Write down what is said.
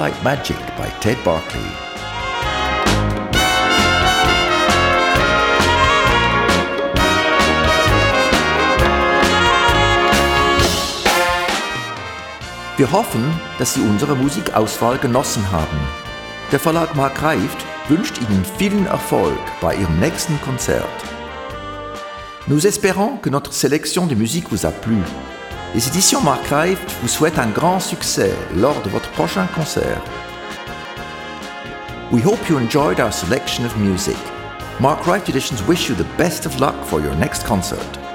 White Magic by Ted Barkley. Wir hoffen, dass Sie unsere Musikauswahl genossen haben. Der Verlag Markgreift wünscht Ihnen vielen Erfolg bei Ihrem nächsten Konzert. Nous espérons que notre sélection de musique vous a plu. Les éditions Markgreift vous souhaitent un grand succès lors de votre prochain concert. We hope you enjoyed our selection of music. Markgreift Editions wish you the best of luck for your next concert.